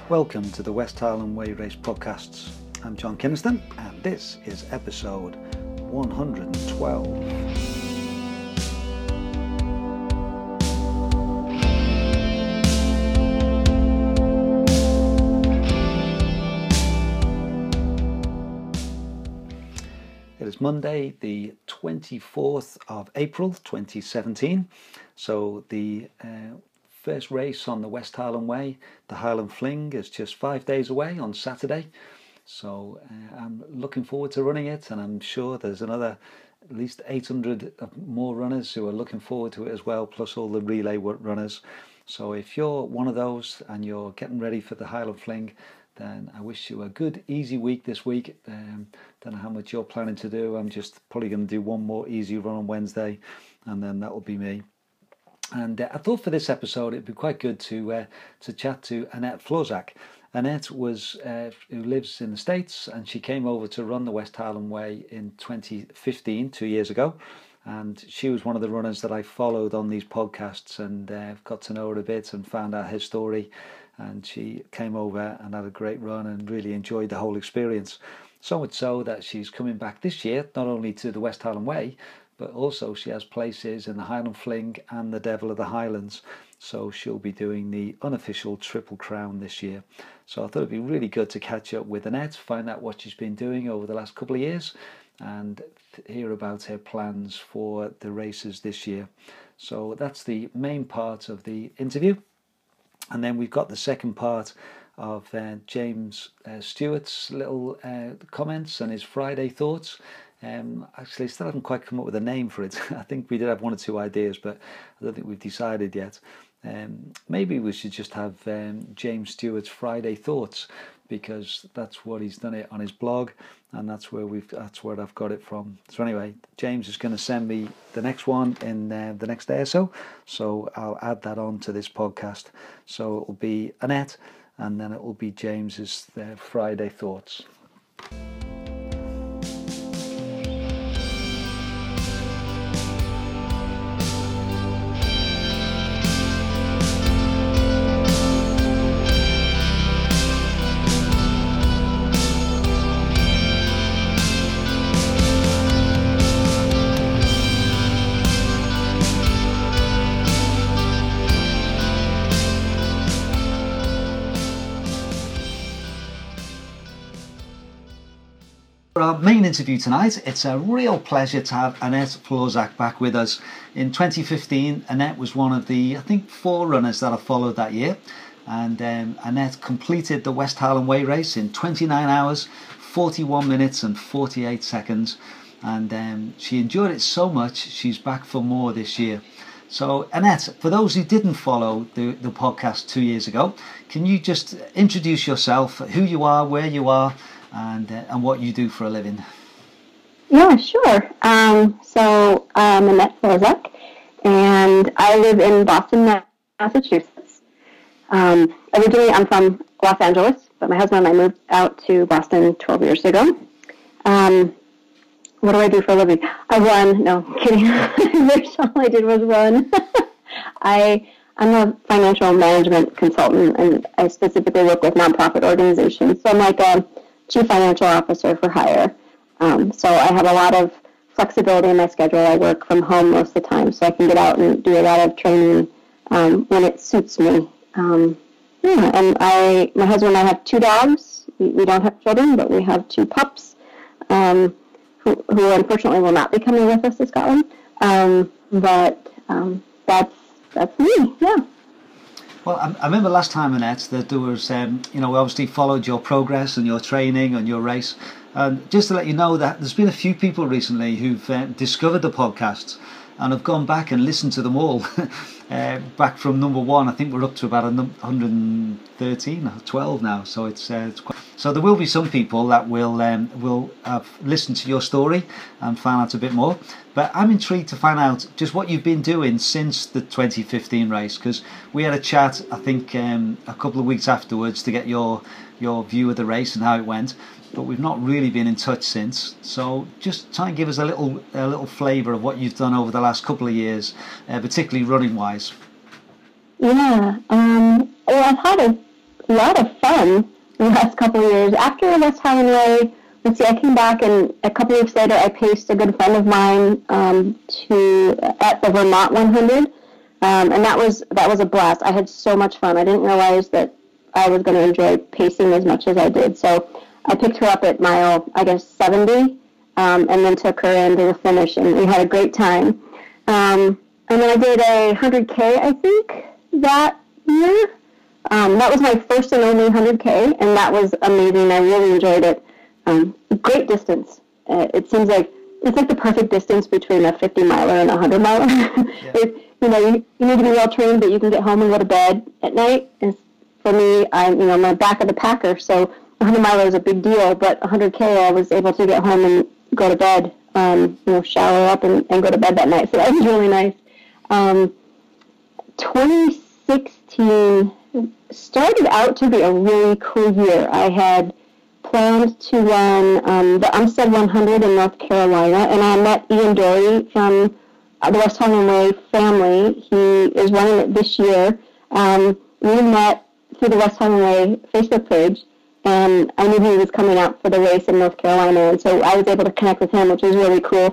Welcome to the West Highland Way Race podcasts. I'm John Kinniston and this is episode 112. It is Monday, the 24th of April 2017. So the first race on the West Highland Way, the Highland Fling, is just 5 days away on Saturday. So I'm looking forward to running it, and I'm sure there's at least 800 more runners who are looking forward to it as well, plus all the relay runners. So if you're one of those and you're getting ready for the Highland Fling, then I wish you a good, easy week this week. Don't know how much you're planning to do. I'm just probably going to do one more easy run on Wednesday, and then that will be me. And I thought for this episode it'd be quite good to chat to Annette Flozak. Annette was who lives in the States, and she came over to run the West Highland Way in 2015, 2 years ago. And she was one of the runners that I followed on these podcasts, and got to know her a bit and found out her story. And she came over and had a great run and really enjoyed the whole experience. So much so that she's coming back this year, not only to the West Highland Way, but also she has places in the Highland Fling and the Devil of the Highlands. So she'll be doing the unofficial Triple Crown this year. So I thought it'd be really good to catch up with Annette, find out what she's been doing over the last couple of years, and hear about her plans for the races this year. So that's the main part of the interview. And then we've got the second part of James Stewart's little comments and his Friday thoughts. Actually, I still haven't quite come up with a name for it. I think we did have one or two ideas, but I don't think we've decided yet. Maybe we should just have James Stewart's Friday Thoughts, because that's what he's done it on his blog, and that's where I've got it from. So anyway, James is going to send me the next one in the next day or so. So I'll add that on to this podcast. So it will be Annette, and then it will be James's Friday Thoughts. For our main interview tonight, it's a real pleasure to have Annette Flozak back with us. In 2015, Annette was one of the, I think, 4 runners that I followed that year. And Annette completed the West Highland Way race in 29 hours, 41 minutes and 48 seconds. And she enjoyed it so much, she's back for more this year. So Annette, for those who didn't follow the podcast 2 years ago, can you just introduce yourself, who you are, where you are, and what you do for a living? Yeah, sure. So I'm Annette Flozak, and I live in Boston, Massachusetts. Originally, I'm from Los Angeles, but my husband and I moved out to Boston 12 years ago. What do I do for a living? I run. No, I'm kidding. All I did was run. I'm a financial management consultant, and I specifically work with nonprofit organizations. So I'm like a Chief Financial Officer for hire. So I have a lot of flexibility in my schedule. I work from home most of the time, so I can get out and do a lot of training when it suits me. And my husband and I have 2 dogs. We don't have children, but we have 2 pups who unfortunately will not be coming with us to Scotland. But that's me, yeah. Well, I remember last time, Annette, that there was, we obviously followed your progress and your training and your race. And just to let you know that there's been a few people recently who've discovered the podcasts and have gone back and listened to them all. Back from number 1, I think we're up to about 113 or 12 now. So it's quite. So there will be some people that will have listened to your story and found out a bit more. But I'm intrigued to find out just what you've been doing since the 2015 race, because we had a chat, I think, a couple of weeks afterwards to get your view of the race and how it went. But we've not really been in touch since. So just try and give us a little flavour of what you've done over the last couple of years, particularly running wise. Yeah. Well, I've had a a lot of fun the last couple of years. After West Highland Way, let's see, I came back, and a couple of weeks later, I paced a good friend of mine at the Vermont 100, and that was a blast. I had so much fun. I didn't realize that I was going to enjoy pacing as much as I did. So I picked her up at mile, I guess, 70, and then took her into the finish, and we had a great time. And then I did a 100K, I think, that year. That was my first and only 100K, and that was amazing. I really enjoyed it. Great distance. It seems like it's like the perfect distance between a 50 miler and a 100 miler. Yeah. You need to be well trained, but you can get home and go to bed at night. And for me, I'm the back of the packer, so 100 miler is a big deal. But 100K, I was able to get home and go to bed. Shower up and go to bed that night. So that was really nice. 2016 started out to be a really cool year. I had planned to run the Umstead 100 in North Carolina, and I met Ian Dory from the West Highland Way family. He is running it this year. We met through the West Highland Way Facebook page, and I knew he was coming out for the race in North Carolina, and so I was able to connect with him, which was really cool.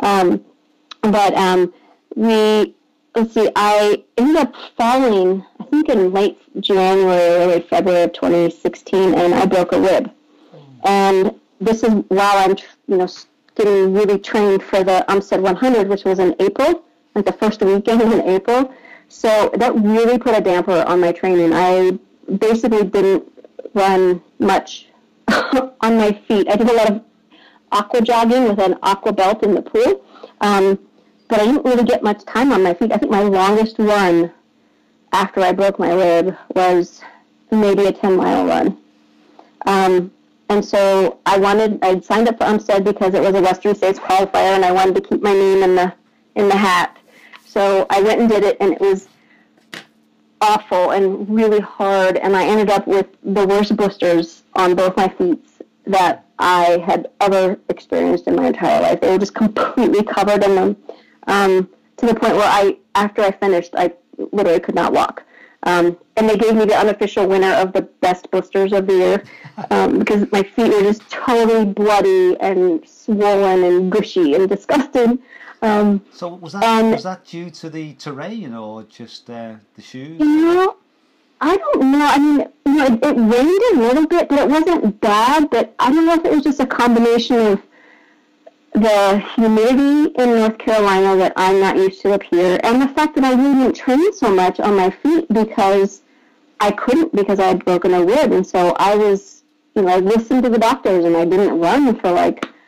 I ended up falling, I think in late January, early February of 2016, and I broke a rib. And this is while I'm, getting really trained for the Umstead 100, which was in April, like the first weekend in April. So that really put a damper on my training. I basically didn't run much on my feet. I did a lot of aqua jogging with an aqua belt in the pool. But I didn't really get much time on my feet. I think my longest run after I broke my rib was maybe a 10-mile run. And so I'd signed up for Umstead because it was a Western States qualifier, and I wanted to keep my name in the hat. So I went and did it, and it was awful and really hard, and I ended up with the worst blisters on both my feet that I had ever experienced in my entire life. They were just completely covered in them, to the point where after I finished, I literally could not walk. And they gave me the unofficial winner of the best blisters of the year, because my feet were just totally bloody and swollen and gushy and disgusting. So was that due to the terrain or just the shoes? I don't know. I mean, it rained a little bit, but it wasn't bad. But I don't know if it was just a combination of the humidity in North Carolina that I'm not used to up here, and the fact that I really didn't train so much on my feet because I couldn't, because I had broken a rib. And so I was, I listened to the doctors, and I didn't run for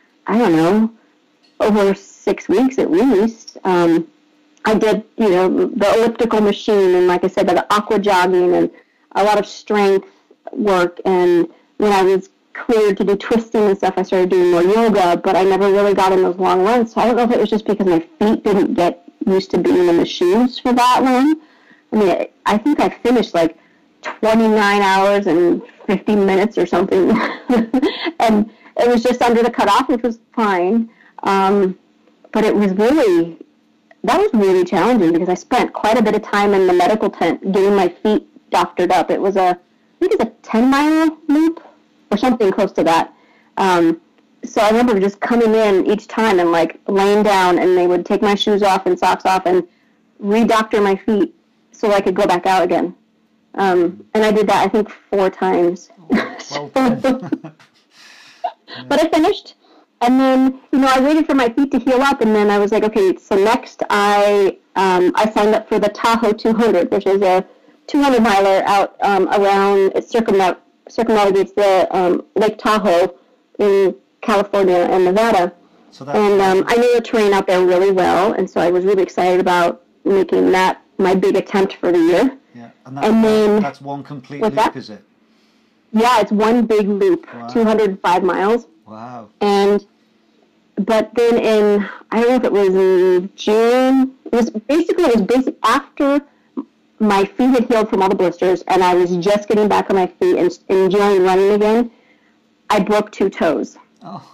over 6 weeks at least. I did, the elliptical machine, and like I said, the aqua jogging and a lot of strength work. And when I was cleared to do twisting and stuff, I started doing more yoga, but I never really got in those long runs. So I don't know if it was just because my feet didn't get used to being in the shoes for that long. I mean, I think I finished like 29 hours and 50 minutes or something. And it was just under the cutoff, which was fine. But that was really challenging because I spent quite a bit of time in the medical tent getting my feet doctored up. I think it's a 10-mile loop or something close to that. So I remember just coming in each time and like laying down, and they would take my shoes off and socks off and re-doctor my feet so I could go back out again. And I did that, I think, 4 times. Oh, well But I finished. And then, I waited for my feet to heal up, and then I was like, okay, so next I signed up for the Tahoe 200, which is a 200-miler out around, it circumnavigates the Lake Tahoe in California and Nevada. I knew the terrain out there really well, and so I was really excited about making that my big attempt for the year. Yeah, and then that's one complete loop, is it? Yeah, it's one big loop, wow. 205 miles. Wow. But then I don't know if it was in June, it was basically after my feet had healed from all the blisters, and I was just getting back on my feet and enjoying running again, I broke 2 toes. Oh.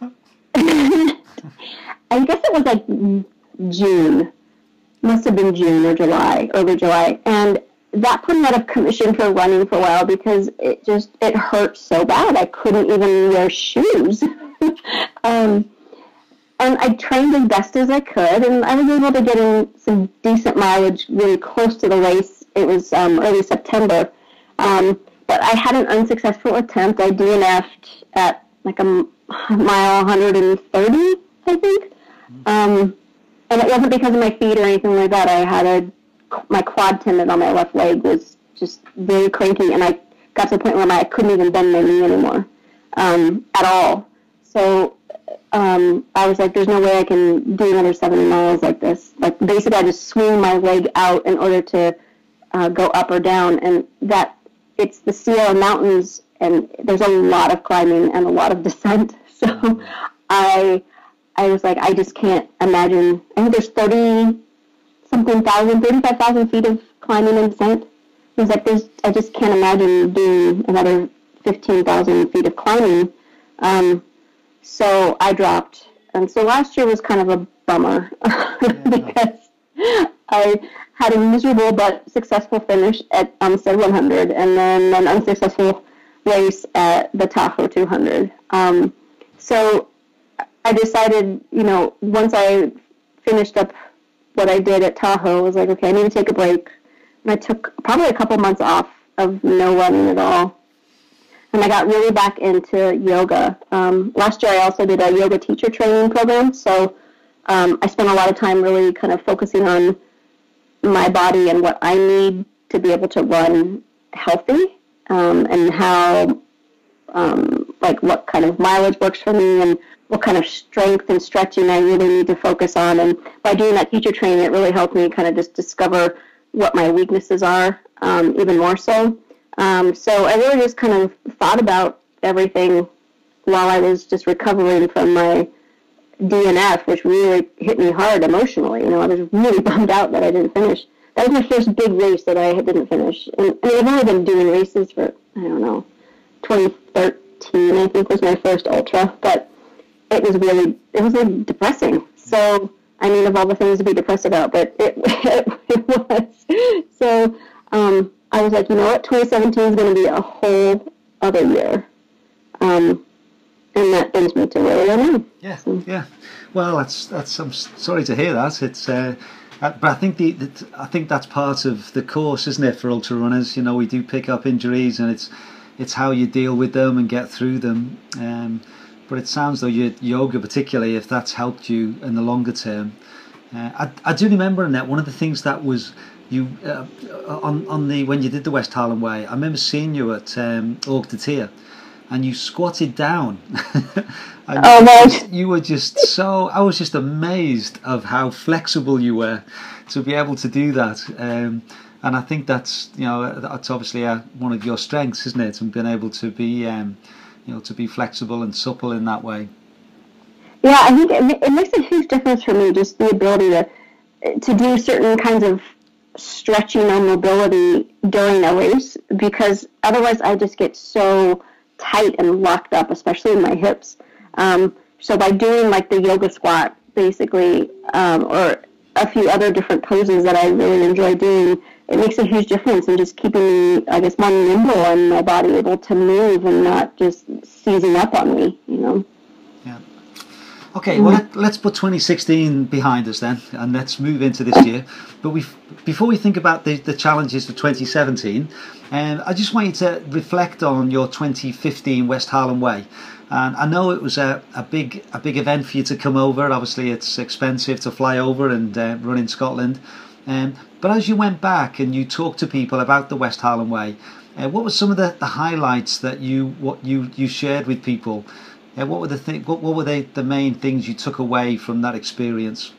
I guess it was like June. Must have been June or July, early July. And that put me out of commission for running for a while because it hurt so bad. I couldn't even wear shoes. And I trained as best as I could, and I was able to get in some decent mileage really close to the race. It was early September. But I had an unsuccessful attempt. I DNF'd at like a mile 130, I think. And it wasn't because of my feet or anything like that. I had my quad tendon on my left leg was just very cranky, and I got to the point where I couldn't even bend my knee anymore at all. So I was like, there's no way I can do another 70 miles like this. Like, basically, I just swing my leg out in order to go up or down, and it's the Sierra Mountains, and there's a lot of climbing and a lot of descent. So I was like, I just can't imagine. I think there's 35,000 feet of climbing and descent. I was like, I just can't imagine doing another 15,000 feet of climbing. So I dropped. And so last year was kind of a bummer because I had a miserable but successful finish at Umstead 100 and then an unsuccessful race at the Tahoe 200. So I decided, once I finished up what I did at Tahoe, I was like, okay, I need to take a break. And I took probably a couple months off of no running at all. And I got really back into yoga. Last year I also did a yoga teacher training program. So I spent a lot of time really kind of focusing on my body and what I need to be able to run healthy, and how, what kind of mileage works for me and what kind of strength and stretching I really need to focus on. And by doing that teacher training, it really helped me kind of just discover what my weaknesses are, even more so. So I really just kind of thought about everything while I was just recovering from my DNF, which really hit me hard emotionally. I was really bummed out that I didn't finish. That was my first big race that I didn't finish. And I've only been doing races for, 2013, I think, was my first ultra. But it was really depressing. So, of all the things to be depressed about, but it was. So, I was like, you know what, 2017 is going to be a whole other year. And that brings me to where I am. Yeah, so. Yeah. Well, that's. I'm sorry to hear that. It's, but I think I think that's part of the course, isn't it, for ultra runners? We do pick up injuries, and it's how you deal with them and get through them. But it sounds though yoga, particularly, if that's helped you in the longer term. I do remember, Annette, one of the things that was you on the when you did the West Highland Way. I remember seeing you at Org de Tir, and you squatted down. You were just so. I was just amazed of how flexible you were to be able to do that. And I think that's that's obviously one of your strengths, isn't it? And being able to be to be flexible and supple in that way. Yeah, I think it makes a huge difference for me, just the ability to do certain kinds of stretching or mobility during a race, because otherwise I just get so tight and locked up, especially in my hips. So by doing like the yoga squat, basically, or a few other different poses that I really enjoy doing, it makes a huge difference in just keeping me, I guess, more nimble and my body able to move and not just seizing up on me, Yeah. Okay, well, let's put 2016 behind us then, and let's move into this year. But before we think about the challenges for 2017, I just want you to reflect on your 2015 West Highland Way. And I know it was a big event for you to come over. Obviously, it's expensive to fly over and run in Scotland. But as you went back and you talked to people about the West Highland Way, what were some of the highlights that you shared with people? What were the main things you took away from that experience?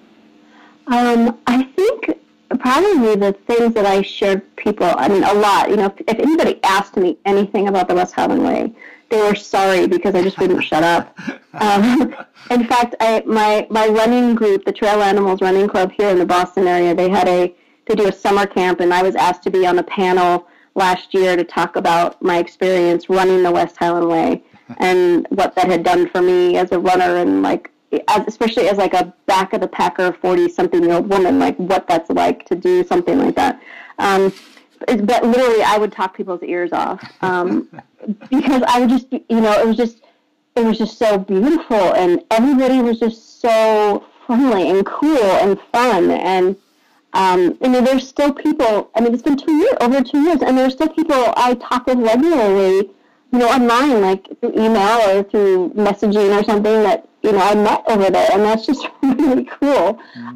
I think probably the things that I shared people, a lot. If anybody asked me anything about the West Highland Way, they were sorry because I just wouldn't shut up. In fact, my running group, the Trail Animals Running Club here in the Boston area, they do a summer camp, and I was asked to be on a panel last year to talk about my experience running the West Highland Way and what that had done for me as a runner, and especially as like a back of the packer 40-something-year-old woman, like what that's like to do something like that. but literally I would talk people's ears off, because I would just, it was just so beautiful, and everybody was just so friendly and cool and fun. And there's still people. I mean, it's been over 2 years, and there's still people I talk with regularly, online, like through email or through messaging or something that I met over there, and that's just really cool.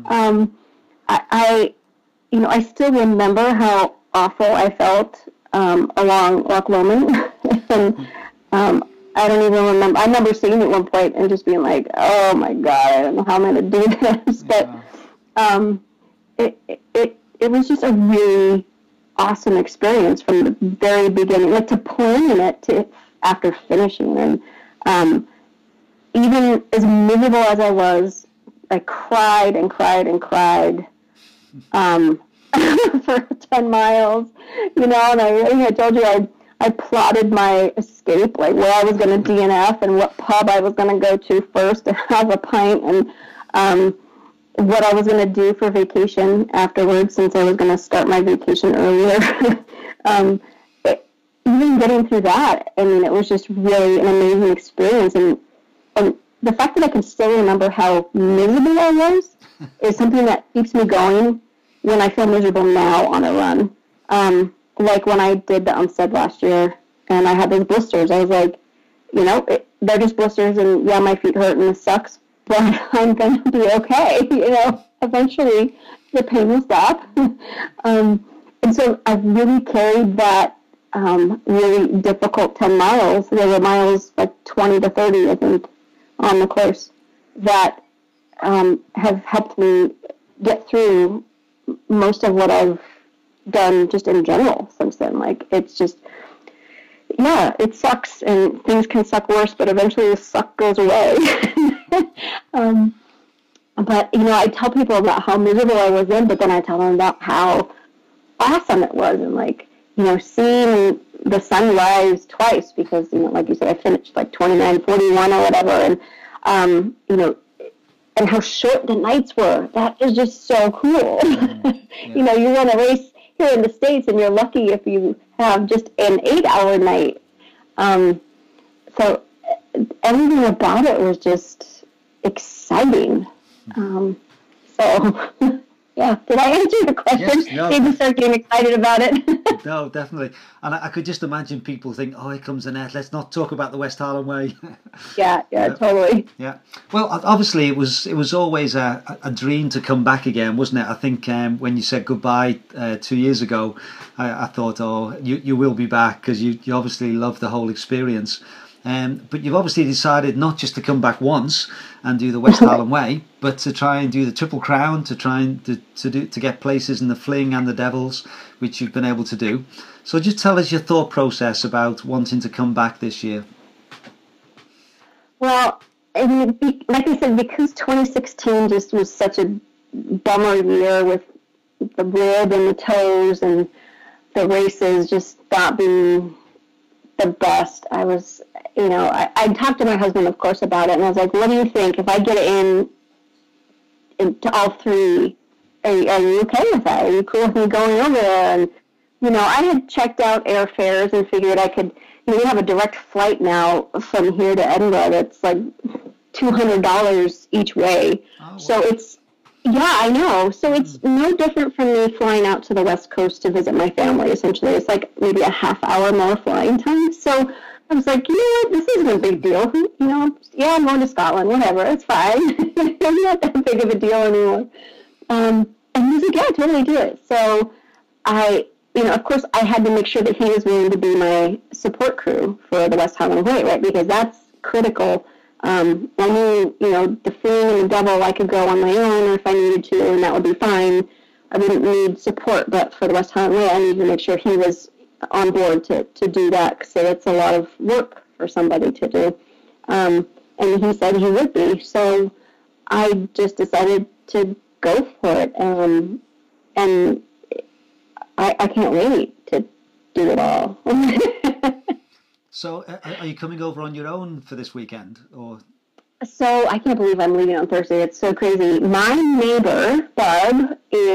I still remember how awful I felt along Loch Lomond, and I don't even remember. I remember seeing it at one point and just being like, "Oh my God, I don't know how I'm going to do this." Yeah. But it was just a really awesome experience from the very beginning, like to plan it to after finishing. And even as miserable as I was, I cried and cried and cried for 10 miles, and I told you I plotted my escape, like where I was going to DNF and what pub I was going to go to first to have a pint, and what I was going to do for vacation afterwards, since I was going to start my vacation earlier. Even getting through that, I mean, it was just really an amazing experience. And the fact that I can still remember how miserable I was is something that keeps me going when I feel miserable now on a run. Like when I did the Umstead last year and I had those blisters, I was like, they're just blisters, and yeah, my feet hurt and it sucks, but I'm going to be okay. Eventually the pain will stop. And so I've really carried that really difficult 10 miles. There were miles like 20 to 30, I think, on the course that have helped me get through most of what I've done just in general since then. Like, it's just, yeah, it sucks, and things can suck worse, but eventually the suck goes away. But, I tell people about how miserable I was then, but then I tell them about how awesome it was, and, like, seeing the sunrise twice, because, like you said, I finished, like, 29:41 or whatever, and, and how short the nights were. That is just so cool. Yeah. You run a race here in the States, and you're lucky if you have just an 8-hour night. So everything about it was just exciting. So, yeah. Did I answer your question? Yes, no. Did you start getting excited about it? No, definitely. And I could just imagine people think, "Oh, here comes Annette. Let's not talk about the West Highland Way." Yeah, totally. Yeah. Well, obviously, it was always a dream to come back again, wasn't it? I think when you said goodbye 2 years ago, I thought, "Oh, you will be back," because you obviously love the whole experience. But you've obviously decided not just to come back once and do the West Highland Way, but to try and do the Triple Crown, to try and to get places in the Fling and the Devils, which you've been able to do. So just tell us your thought process about wanting to come back this year. Well, like I said, because 2016 just was such a bummer year with the rib and the toes and the races just not being the best. I was, I talked to my husband, of course, about it, and I was like, "What do you think if I get it into all three? Are you okay with that? Are you cool with me going over there?" And I had checked out airfares and figured I could. We have a direct flight now from here to Edinburgh that's like $200 each way. Oh, wow. So it's, yeah, I know. So it's no different from me flying out to the West Coast to visit my family, essentially. It's like maybe a half hour more flying time. So I was like, this isn't a big deal. Yeah, I'm going to Scotland, whatever, it's fine. It's not that big of a deal anymore. And he was like, yeah, totally do it. So of course, I had to make sure that he was willing to be my support crew for the West Highland Way, right? Because that's critical. I knew, the Fling and the Devil, I could go on my own if I needed to, and that would be fine. I wouldn't need support, but for the West Highland Way, I needed to make sure he was on board to do that, so it's a lot of work for somebody to do. And he said he would be, so I just decided to go for it. And I can't wait to do it all. So, are you coming over on your own for this weekend, or? So I can't believe I'm leaving on Thursday. It's so crazy. My neighbor, Barb, is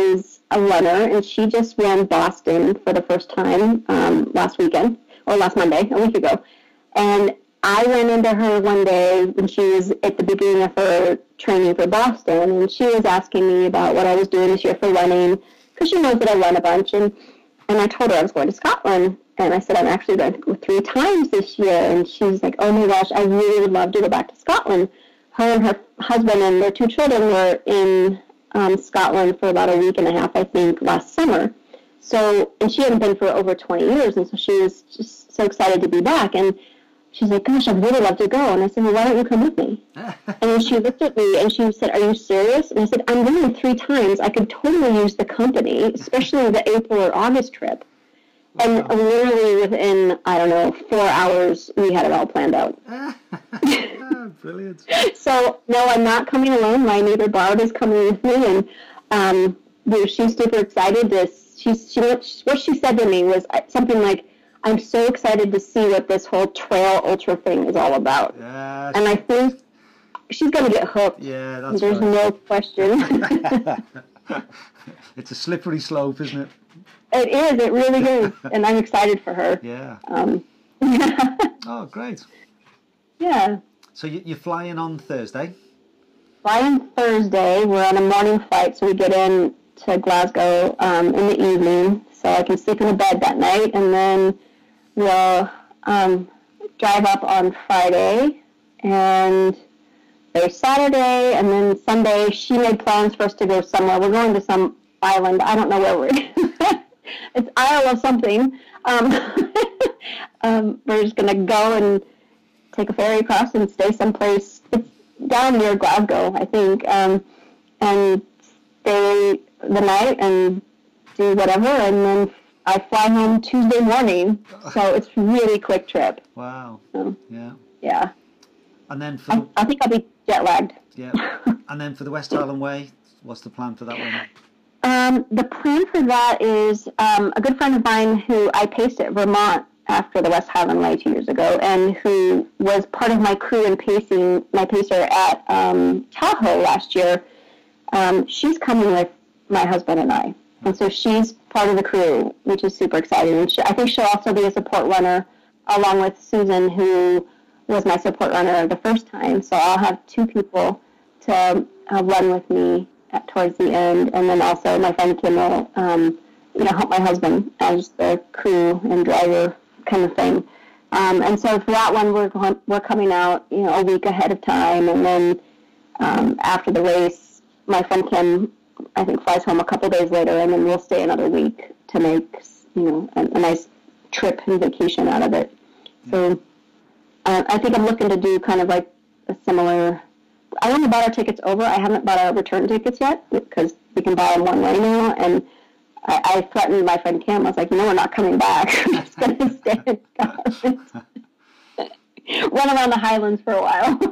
a runner, and she just ran Boston for the first time last weekend, or last Monday, a week ago. And I ran into her one day when she was at the beginning of her training for Boston, and she was asking me about what I was doing this year for running, because she knows that I run a bunch. And I told her I was going to Scotland. And I said, I'm actually going to go 3 times this year. And she's like, oh my gosh, I really would love to go back to Scotland. Her and her husband and their 2 children were in Scotland for about a week and a half, I think, last summer. So, and she hadn't been for over 20 years. And so she was just so excited to be back. And she's like, gosh, I'd really love to go. And I said, well, why don't you come with me? And then she looked at me and she said, are you serious? And I said, I'm going 3 times. I could totally use the company, especially the April or August trip. And literally within, I don't know, 4 hours, we had it all planned out. Brilliant. So, no, I'm not coming alone. My neighbor Barb is coming with me, and she's super excited. What she said to me was something like, I'm so excited to see what this whole trail ultra thing is all about. Yes. And I think she's going to get hooked. Yeah, that's There's right. no question. It's a slippery slope, isn't it? It is. It really is. And I'm excited for her. Yeah. Yeah. Oh, great. Yeah. So you're flying on Thursday? Flying Thursday. We're on a morning flight, so we get in to Glasgow in the evening, so I can sleep in a bed that night, and then we'll drive up on Friday, and there's Saturday, and then Sunday. She made plans for us to go somewhere. We're going to some island. I don't know where we're going. It's Isle of something. We're just going to go and take a ferry across and stay someplace. It's down near Glasgow, I think, and stay the night and do whatever, and then I fly home Tuesday morning. So it's a really quick trip. Wow. So, Yeah. yeah. And then for I think I'll be jet lagged. yeah. And then for the West Highland Way, what's the plan for that one? The plan for that is a good friend of mine who I paced at Vermont after the West Highland Way 2 years ago, and who was part of my crew in pacing, my pacer at Tahoe last year. She's coming with my husband and I, and so she's part of the crew, which is super exciting. And I think she'll also be a support runner along with Susan, who was my support runner the first time. So I'll have 2 people to run with me towards the end, and then also my friend Kim will, help my husband as the crew and driver kind of thing. And so for that one, we're coming out, a week ahead of time, and then after the race, my friend Kim, I think, flies home a couple days later, and then we'll stay another week to make, a nice trip and vacation out of it. So I think I'm looking to do kind of like a similar. I only bought our tickets over. I haven't bought our return tickets yet because we can buy them one way now. And I threatened my friend Kim. I was like, we're not coming back. We're just going to stay in Scotland. Run around the Highlands for a while.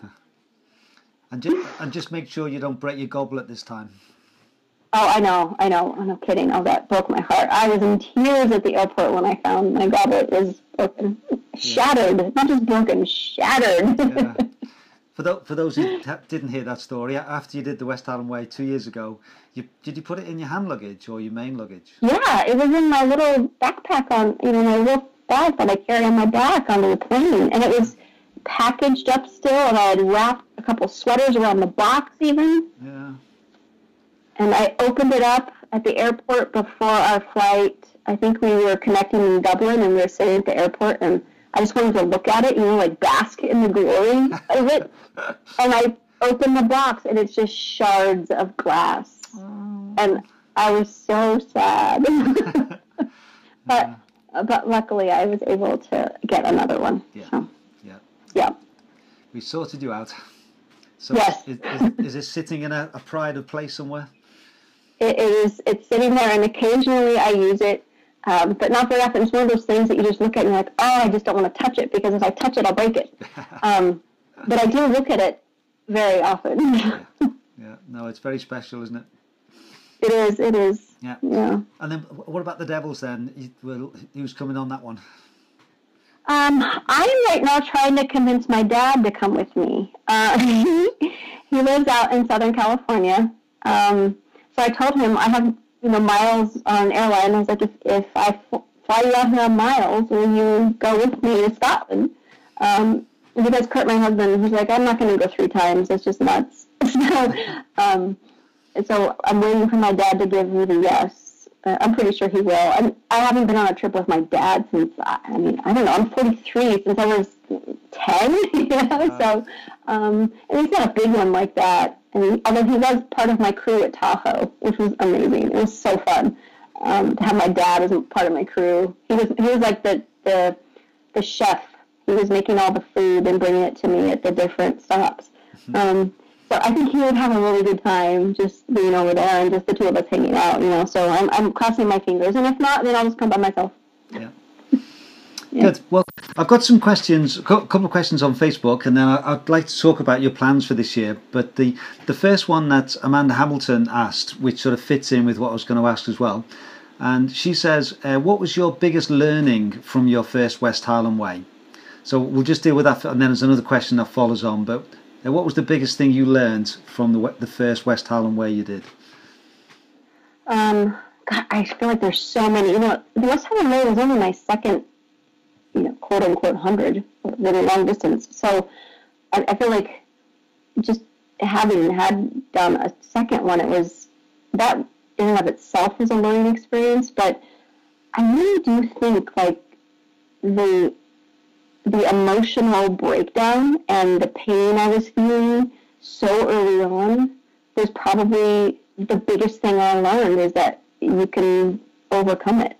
And just make sure you don't break your goblet this time. Oh, I know. I'm not kidding. Oh, that broke my heart. I was in tears at the airport when I found my goblet was broken. Shattered. Not just broken, shattered. Yeah. For those who didn't hear that story, after you did the West Highland Way 2 years ago, did you put it in your hand luggage or your main luggage? Yeah, it was in my little backpack on, my little bag that I carry on my back onto the plane. And it was packaged up still, and I had wrapped a couple sweaters around the box even. Yeah. And I opened it up at the airport before our flight. I think we were connecting in Dublin, and we were sitting at the airport, and I just wanted to look at it, like bask in the glory of it. And I opened the box, and it's just shards of glass. Oh. And I was so sad. But luckily, I was able to get another one. Yeah. So, yeah. We sorted you out. So yes. Is it sitting in a prided place somewhere? It is. It's sitting there, and occasionally I use it. But not very often. It's one of those things that you just look at and you're like, oh, I just don't want to touch it, because if I touch it, I'll break it. But I do look at it very often. Yeah. No, it's very special, isn't it? It is. Yeah. And then what about the Devils then? Who's coming on that one? I'm right now trying to convince my dad to come with me. He lives out in Southern California. So I told him I have, miles on an airline. I was like, if I fly you out here on miles, will you go with me to Scotland? Because Kurt, my husband, he's like, I'm not going to go 3 times. That's just nuts. So I'm waiting for my dad to give me the yes. I'm pretty sure he will. I haven't been on a trip with my dad since, I don't know, I'm 43, since I was 10, So, and he's not a big one like that. And although he was part of my crew at Tahoe, which was amazing. It was so fun to have my dad as part of my crew. He was like the chef. He was making all the food and bringing it to me at the different stops. So I think he would have a really good time just being over there and just the 2 of us hanging out, So I'm crossing my fingers, and if not, then I'll just come by myself. Yeah. Good. Well, I've got some questions, a couple of questions on Facebook, and then I'd like to talk about your plans for this year. But the first one that Amanda Hamilton asked, which sort of fits in with what I was going to ask as well, and she says, what was your biggest learning from your first West Highland Way? So we'll just deal with that, and then there's another question that follows on. But what was the biggest thing you learned from the first West Highland Way you did? God, I feel like there's so many. The West Highland Way was only my second, quote unquote 100, really long distance. So I feel like just having had done a second one, it was that in and of itself was a learning experience. But I really do think like the emotional breakdown and the pain I was feeling so early on was probably the biggest thing I learned, is that you can overcome it.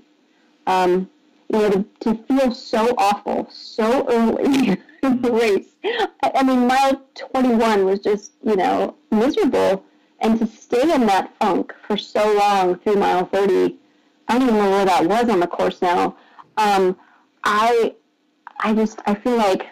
To feel so awful so early in the race. Mile 21 was just, miserable. And to stay in that funk for so long through mile 30, I don't even know where that was on the course now. I feel like,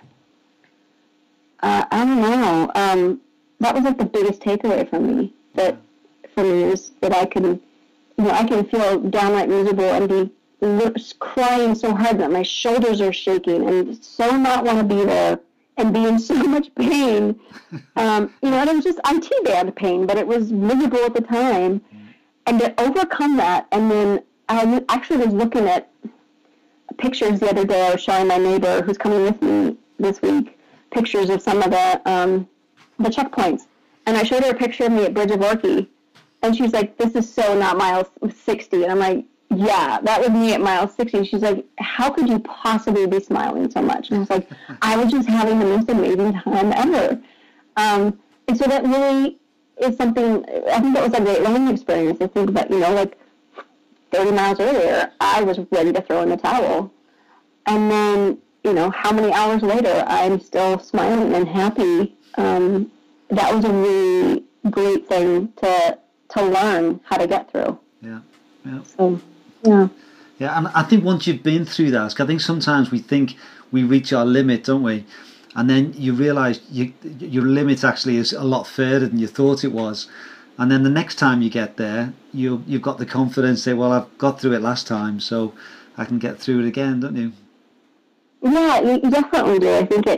I don't know, that was like the biggest takeaway from me, is that I can feel downright miserable and be crying so hard that my shoulders are shaking and so not want to be there and be in so much pain. And it was just IT-band pain, but it was miserable at the time. And to overcome that, and then I actually was looking at pictures the other day. I was showing my neighbor who's coming with me this week pictures of some of the checkpoints, and I showed her a picture of me at Bridge of Orkney, and she's like, "This is so not mile 60," and I'm like, "Yeah, that was me at mile 60." And she's like, "How could you possibly be smiling so much?" And I was like, "I was just having the most amazing time ever." And so that really is something. I think that was a great learning experience. I think about 30 miles earlier, I was ready to throw in the towel. And then, how many hours later, I'm still smiling and happy. That was a really great thing to learn how to get through. Yeah. So, yeah. Yeah, and I think once you've been through that, I think sometimes we think we reach our limit, don't we? And then you realise your limit actually is a lot further than you thought it was. And then the next time you get there, you've got the confidence to say, well, I've got through it last time, so I can get through it again, don't you? Yeah, you definitely do. I think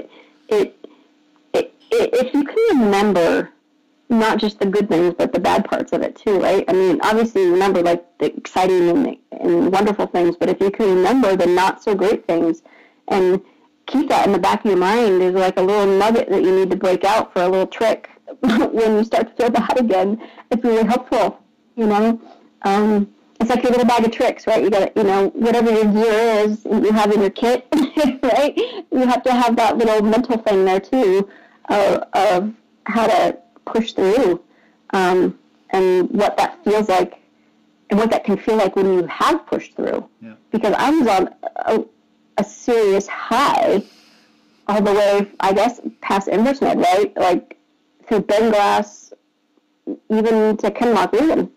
if you can remember not just the good things, but the bad parts of it too, right? Obviously you remember like the exciting and wonderful things, but if you can remember the not so great things and keep that in the back of your mind, there's like a little nugget that you need to break out for a little trick. When you start to feel bad again, it's really helpful, It's like your little bag of tricks, right? You got to, whatever your gear is, you have in your kit, right? You have to have that little mental thing there, too, of how to push through, and what that feels like, and what that can feel like when you have pushed through. Yeah. Because I was on a serious high all the way, I guess, past Inversned, right? Like, through Benglass, even to Kenmouth Riven.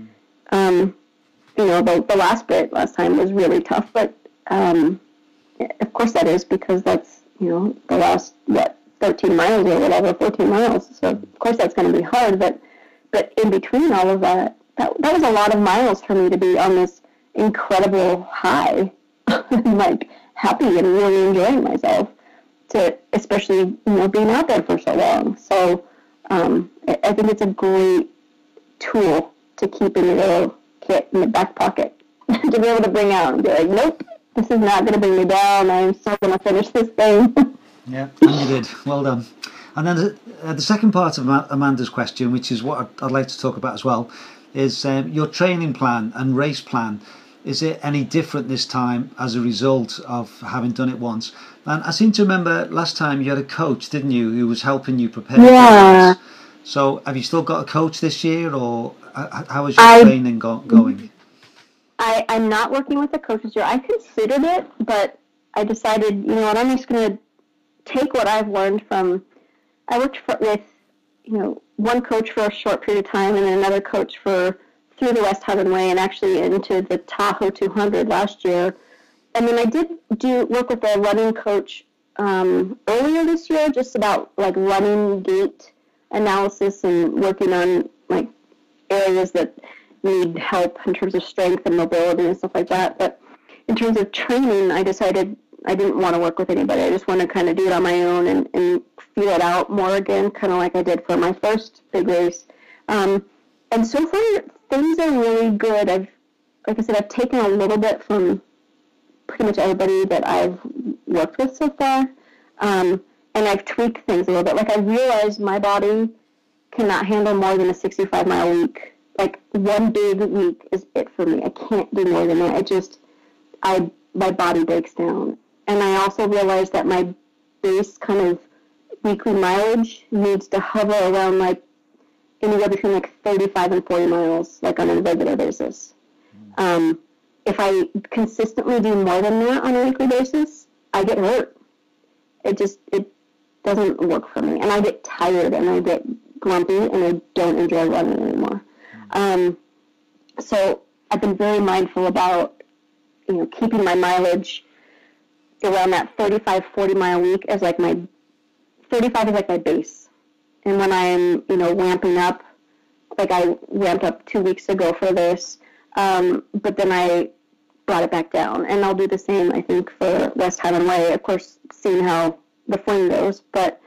The last bit last time was really tough, but of course that is because that's, the last, 13 miles or whatever, 14 miles. So of course that's going to be hard, but in between all of that was a lot of miles for me to be on this incredible high, like happy and really enjoying myself, to especially, being out there for so long. So, I think it's a great tool to keep in kit in the back pocket to be able to bring out and be like, nope, this is not going to bring me down. I'm still going to finish this thing. Yeah, and you did. Well done. And then the second part of Amanda's question, which is what I'd like to talk about as well, is your training plan and race plan. Is it any different this time as a result of having done it once? And I seem to remember last time you had a coach, didn't you, who was helping you prepare for this. So have you still got a coach this year, or how is your training going? I'm not working with a coach this year. I considered it, but I decided, you know what, I'm just going to take what I've learned from, I worked with, you know, one coach for a short period of time and then another coach for through the West Highland Way and actually into the Tahoe 200 last year. And then I did work with a running coach earlier this year, just about like running gait analysis and working on like areas that need help in terms of strength and mobility and stuff like that. But in terms of training, I decided I didn't want to work with anybody. I just want to kind of do it on my own and feel it out more again, kind of like I did for my first big race. And so far, things are really good. Like I said, I've taken a little bit from pretty much everybody that I've worked with so far. And I've tweaked things a little bit. Like I realized my body cannot handle more than a 65-mile week. Like one big week is it for me. I can't do more than that. My body breaks down. And I also realized that my base kind of weekly mileage needs to hover around like anywhere between like 35 and 40 miles, like on a regular basis. If I consistently do more than that on a weekly basis, I get hurt. It doesn't work for me. And I get tired and I get grumpy and I don't enjoy running anymore. So I've been very mindful about, you know, keeping my mileage around that 35, 40-mile week as like 35 is like my base. And when I'm, you know, ramping up, like I ramped up 2 weeks ago for this, but then I brought it back down. And I'll do the same, I think, for West Highland Way, of course, seeing how the fling goes. But,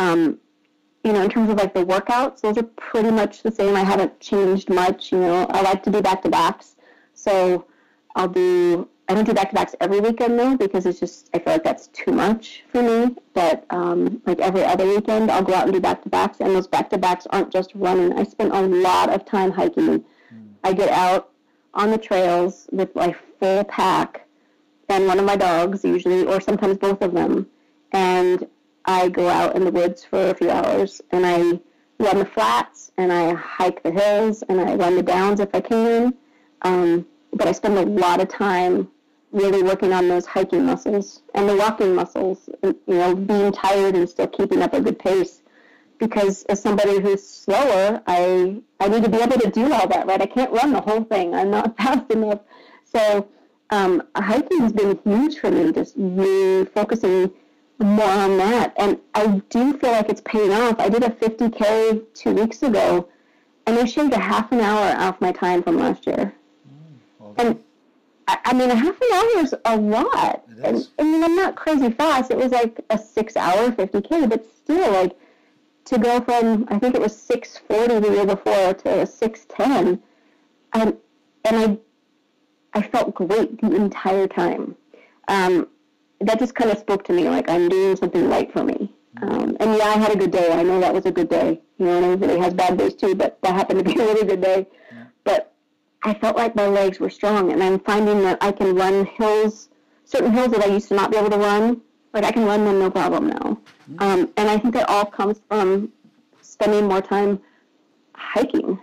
you know, in terms of like the workouts, those are pretty much the same. I haven't changed much. You know, I like to do back-to-backs. So I don't do back-to-backs every weekend though, because it's just, I feel like that's too much for me. But like every other weekend, I'll go out and do back-to-backs, and those back-to-backs aren't just running. I spend a lot of time hiking. I get out on the trails with my full pack and one of my dogs usually, or sometimes both of them, and I go out in the woods for a few hours, and I run the flats, and I hike the hills, and I run the downs if I can. But I spend a lot of time really working on those hiking muscles and the walking muscles, you know, being tired and still keeping up a good pace. Because as somebody who's slower, I need to be able to do all that, right? I can't run the whole thing. I'm not fast enough. So hiking has been huge for me, just really focusing more on that. And I do feel like it's paying off. I did a 50K 2 weeks ago, and I shaved a half an hour off my time from last year. And I mean, a half an hour is a lot. And I mean, I'm not crazy fast. It was like a 6-hour 50K, but still, like, to go from, I think it was 6:40 the year before to 6:10, and I felt great the entire time. That just kind of spoke to me, like I'm doing something right for me. And yeah, I had a good day. I know that was a good day. You know, and everybody has bad days too, but that happened to be a really good day. Yeah. But I felt like my legs were strong, and I'm finding that I can run hills, certain hills that I used to not be able to run. Like I can run them no problem now. And I think that all comes from spending more time hiking.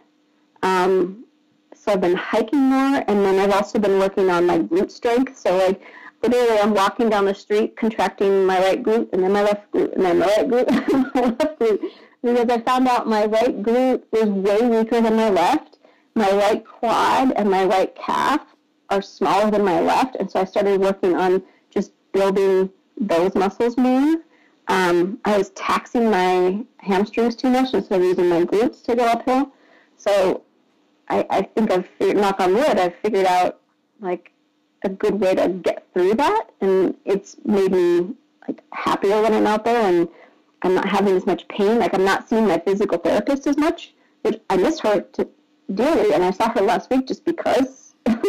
So I've been hiking more, and then I've also been working on my glute strength. So like literally I'm walking down the street contracting my right glute, and then my left glute, and then my right glute, and my left glute. Because I found out my right glute is way weaker than my left. My right quad and my right calf are smaller than my left, and so I started working on just building those muscles more. I was taxing my hamstrings too much instead of using my glutes to go uphill. So I think knock on wood, I've figured out like a good way to get through that, and it's made me like happier when I'm out there, and I'm not having as much pain. Like I'm not seeing my physical therapist as much, which I miss her dearly, and I saw her last week just because.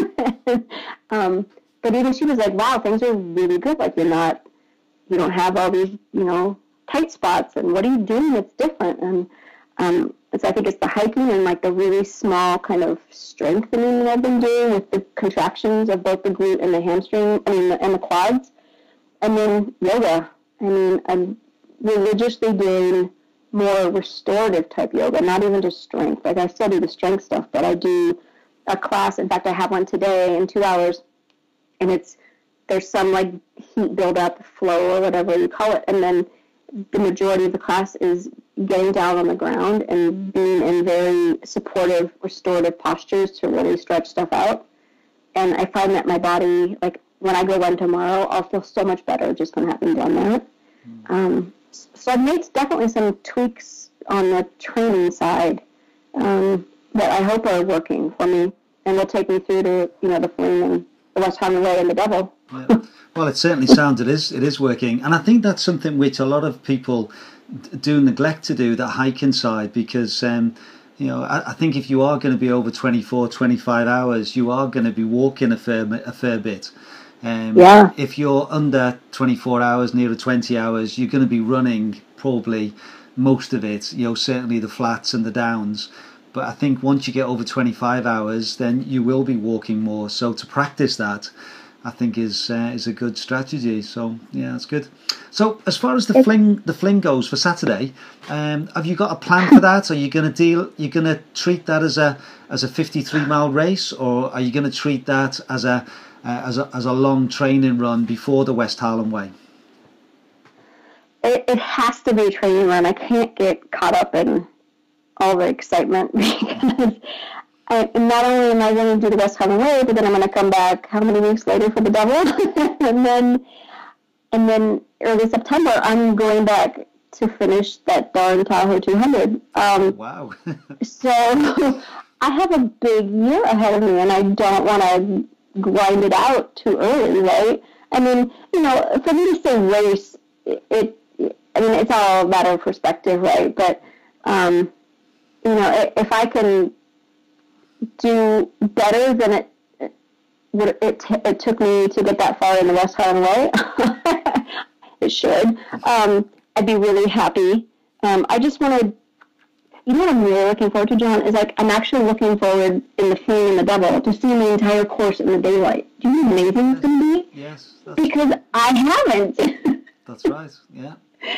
But even she was like, wow, things are really good. Like, you don't have all these, tight spots, and what are you doing that's different? And so I think it's the hiking and like the really small kind of strengthening that I've been doing with the contractions of both the glute and the hamstring, and the quads. And then yoga. I'm religiously doing more restorative type yoga, not even just strength. Like, I still do the strength stuff, but I do a class. In fact, I have one today in 2 hours, and there's some like heat buildup, flow, or whatever you call it, and then the majority of the class is getting down on the ground and being in very supportive, restorative postures to really stretch stuff out. And I find that my body, like when I go run tomorrow, I'll feel so much better just from having done that. So I've made definitely some tweaks on the training side that I hope are working for me and will take me through to, the Fling and the West Highland Way and the Devil. Yeah. Well, it certainly sounds it is working, and I think that's something which a lot of people do neglect to do, the hiking side, because I think if you are going to be over 24, 25 hours, you are going to be walking a fair bit. If you're under 24 hours, nearer 20 hours, you're going to be running probably most of it, certainly the flats and the downs. But I think once you get over 25 hours, then you will be walking more. So to practice that, I think is a good strategy. So yeah, that's good. So as far as the fling goes for Saturday, have you got a plan for that? Are you going to treat that as a 53-mile race, or are you going to treat that as a long training run before the West Highland Way? It has to be a training run. I can't get caught up in all the excitement because not only am I going to do the West Highland Way, but then I'm going to come back how many weeks later for the Devil, and then early September I'm going back to finish that darn Tahoe 200. Wow! So I have a big year ahead of me, and I don't want to grind it out too early, right? For me to say race, it's all a matter of perspective, right? But if I can do better than it took me to get that far in the West Highland Way, it should. I'd be really happy. I just want to. What I'm really looking forward to, John, is I'm actually looking forward in the Fling and the Devil to seeing the entire course in the daylight. Do you know how amazing it's going to be? Yes. Because I haven't. That's right. Yeah.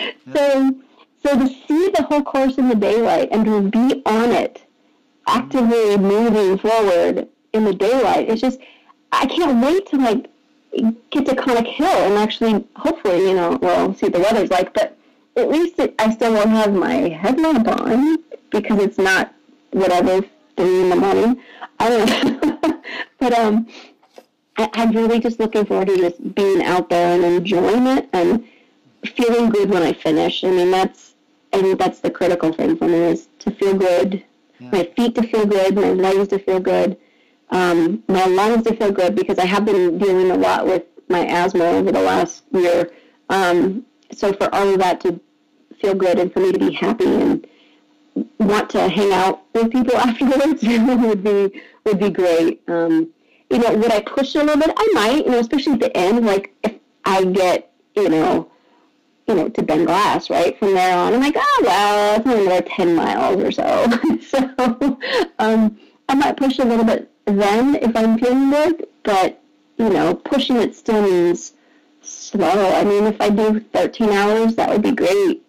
So to see the whole course in the daylight and to be on it, actively moving forward in the daylight, it's just, I can't wait to get to Connick Hill and actually, hopefully, we'll see what the weather's like, but at least I still won't have my headlamp on because it's not whatever 3 in the morning. I don't know. But I'm really just looking forward to just being out there and enjoying it and feeling good when I finish. I think that's the critical thing for me, is to feel good. Yeah. My feet to feel good, my legs to feel good, my lungs to feel good, because I have been dealing a lot with my asthma over the last year. So for all of that to feel good and for me to be happy and want to hang out with people afterwards would be great. Would I push a little bit? I might, especially at the end, like if I get, to Ben Glass, right? From there on, I'm like, oh, well, it's only another 10 miles or so. So I might push a little bit then if I'm feeling good, but, pushing it still means slow. If I do 13 hours, that would be great.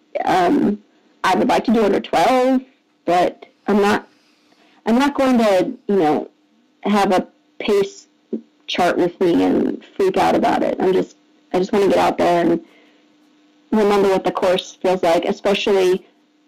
I would like to do under 12, but I'm not going to, have a pace chart with me and freak out about it. I just want to get out there and remember what the course feels like, especially,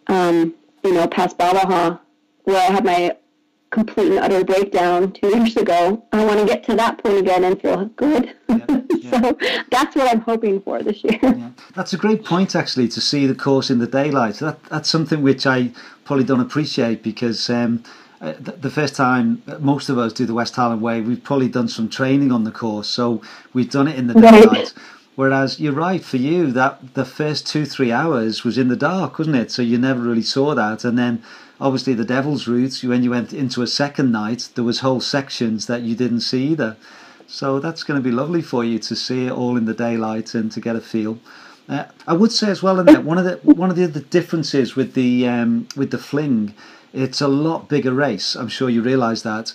past Balbaha, where I had my complete and utter breakdown 2 years ago. I want to get to that point again and feel good. Yeah. So that's what I'm hoping for this year. Yeah. That's a great point, actually, to see the course in the daylight. That's something which I probably don't appreciate, because the first time most of us do the West Highland Way, we've probably done some training on the course, so we've done it in the daylight. Whereas you're right, for you, that the first 2-3 hours was in the dark, wasn't it? So you never really saw that. And then obviously the Devil's Route, when you went into a second night, there was whole sections that you didn't see either. So that's going to be lovely for you to see it all in the daylight and to get a feel. I would say as well, in that one of the other differences with the Fling, it's a lot bigger race. I'm sure you realise that.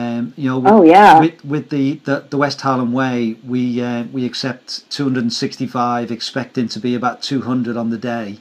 With the West Highland Way, we accept 265, expecting to be about 200 on the day,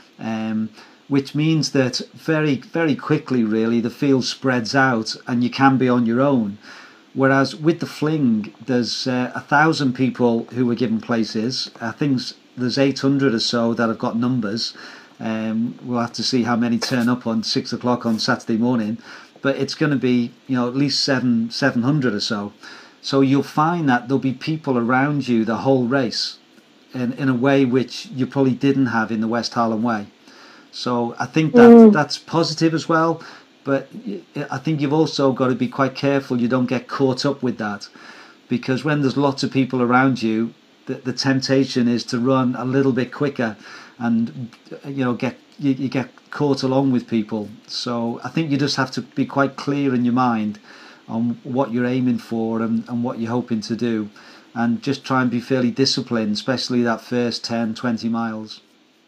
which means that very, very quickly, really, the field spreads out and you can be on your own. Whereas with the Fling, there's 1,000 people who were given places. I think there's 800 or so that have got numbers. We'll have to see how many turn up on 6 o'clock on Saturday morning. But it's going to be, at least 700 or so. So you'll find that there'll be people around you the whole race in a way which you probably didn't have in the West Highland Way. So I think that's positive as well. But I think you've also got to be quite careful you don't get caught up with that. Because when there's lots of people around you, the temptation is to run a little bit quicker and, you get caught along with people. So I think you just have to be quite clear in your mind on what you're aiming for and what you're hoping to do, and just try and be fairly disciplined, especially that first 10-20 miles.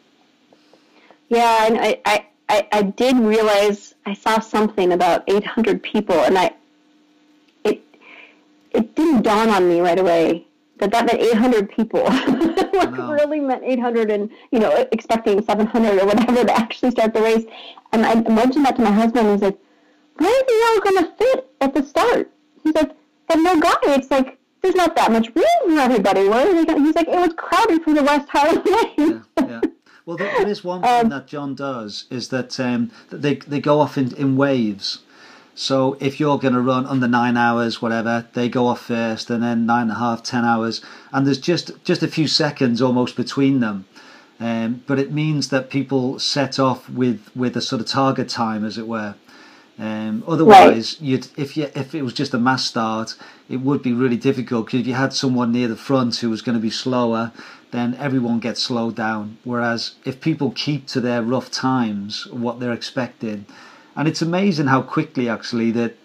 Yeah, and I did realize I saw something about 800 people, and it didn't dawn on me right away that meant 800 people. Really meant 800, and expecting 700 or whatever to actually start the race. And I mentioned that to my husband, and he's like, "Where are they all going to fit at the start?" He's like, "And no guy, it's like there's not that much room for everybody. Where are they going?" He's like, "It was crowded from the West Highland Way." Yeah. Well, there is one thing that John does, is that they go off in waves. So if you're going to run under 9 hours, whatever, they go off first, and then 9.5, 10 hours, and there's just a few seconds almost between them. But it means that people set off with a sort of target time, as it were. Otherwise, right. If it was just a mass start, it would be really difficult, because if you had someone near the front who was going to be slower, then everyone gets slowed down. Whereas if people keep to their rough times, what they're expecting. And it's amazing how quickly, actually, that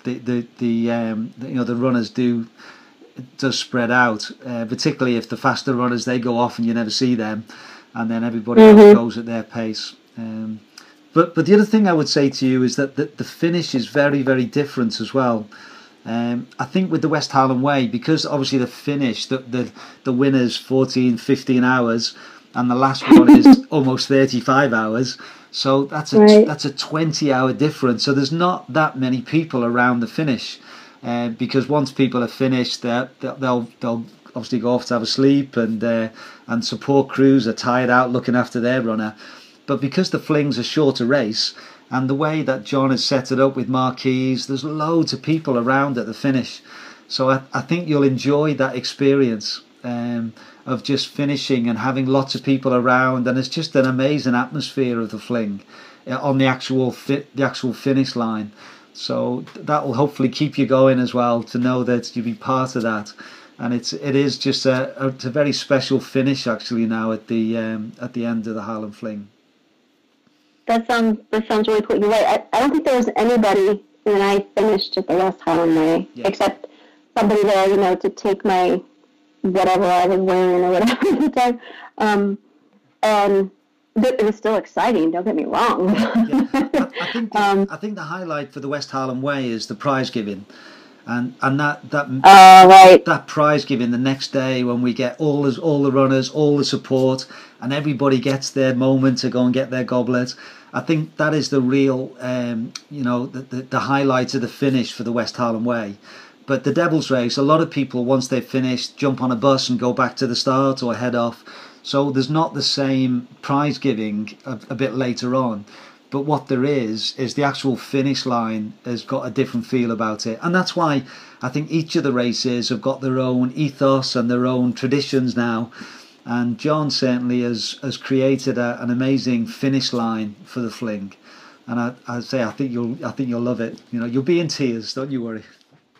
the runners does spread out. Particularly if the faster runners, they go off and you never see them, and then everybody else goes at their pace. But the other thing I would say to you is that the finish is very, very different as well. I think with the West Highland Way, because obviously the finish, the winner's 14, 15 hours, and the last one is almost 35 hours. So that's a 20-hour difference. So there's not that many people around the finish, because once people are finished, they'll obviously go off to have a sleep, and support crews are tired out looking after their runner. But because the Fling's a shorter race, and the way that John has set it up with marquees, there's loads of people around at the finish. So I think you'll enjoy that experience of just finishing and having lots of people around, and it's just an amazing atmosphere of the Fling on the actual finish line. So that will hopefully keep you going as well, to know that you'll be part of that. And it is just a very special finish, actually, now at the end of the Highland Fling. That sounds really cool. You're right. I don't think there was anybody when I finished at the West Highland Way, except somebody there, to take my whatever I was wearing or whatever at the time. And it was still exciting, don't get me wrong. I think the highlight for the West Highland Way is the prize giving. And that prize giving the next day, when we get all the runners, all the support, and everybody gets their moment to go and get their goblet. I think that is the real, the highlight of the finish for the West Highland Way. But the Devil's Race, a lot of people, once they've finished, jump on a bus and go back to the start or head off. So there's not the same prize giving a bit later on. But what there is the actual finish line has got a different feel about it. And that's why I think each of the races have got their own ethos and their own traditions now. And John certainly has created an amazing finish line for the Fling. And I think you'll love it. You'll be in tears, don't you worry.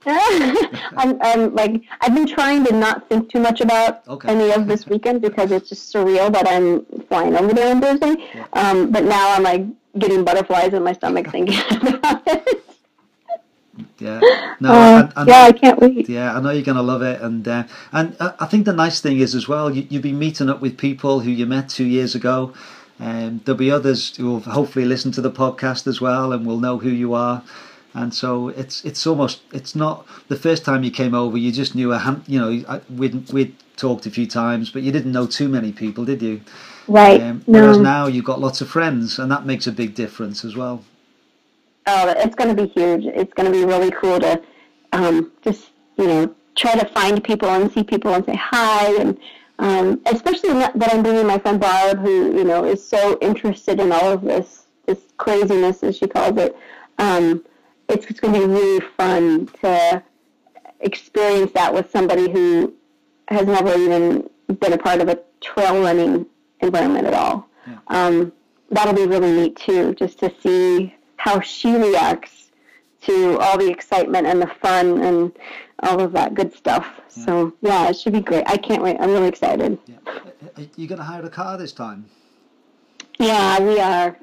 I'm like, I've been trying to not think too much about any of this weekend because it's just surreal that I'm flying over there on Thursday. Yeah. But now I'm like getting butterflies in my stomach thinking about it. Yeah, no, I can't wait. Yeah, I know you're going to love it, and I think the nice thing is as well, you'll be meeting up with people who you met 2 years ago, and there'll be others who will hopefully listen to the podcast as well, and will know who you are. And so it's almost, it's not the first time you came over. You just knew we'd talked a few times, but you didn't know too many people, did you? Right. Whereas now you've got lots of friends, and that makes a big difference as well. Oh, it's going to be huge. It's going to be really cool to just, try to find people and see people and say hi. And especially that I'm bringing my friend Barb, who, is so interested in all of this craziness, as she calls it. It's going to be really fun to experience that with somebody who has never even been a part of a trail running environment at all. Yeah. That'll be really neat, too, just to see how she reacts to all the excitement and the fun and all of that good stuff. Yeah. So, yeah, it should be great. I can't wait. I'm really excited. Yeah. Are you going to hire a car this time? Yeah, we are.